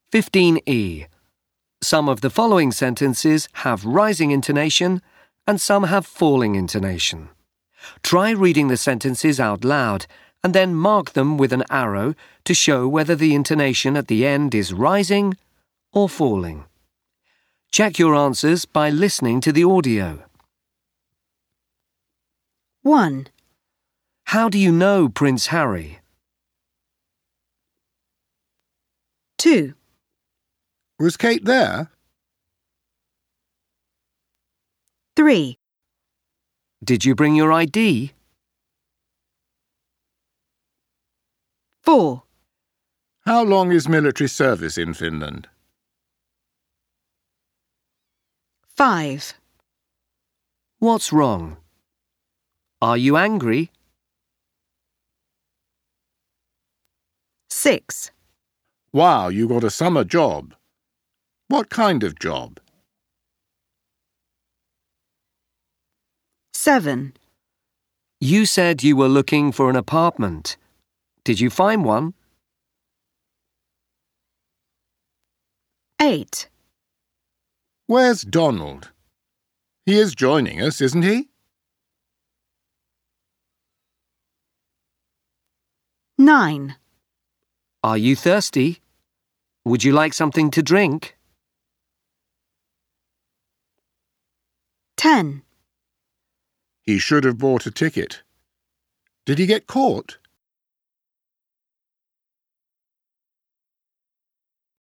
15E. Some of the following sentences have rising intonation and some have falling intonation. Try reading the sentences out loud and then mark them with an arrow to show whether the intonation at the end is rising or falling. Check your answers by listening to the audio. 1, How do you know Prince Harry? 2, Was Kate there? 3, Did you bring your ID? 4, How long is military service in Finland? 5, What's wrong? Are you angry? 6, Wow, you got a summer job. What kind of job? 7, You said you were looking for an apartment. Did you find one? 8, Where's Donald? He is joining us, isn't he? 9, Are you thirsty? Would you like something to drink? 10. He should have bought a ticket. Did he get caught?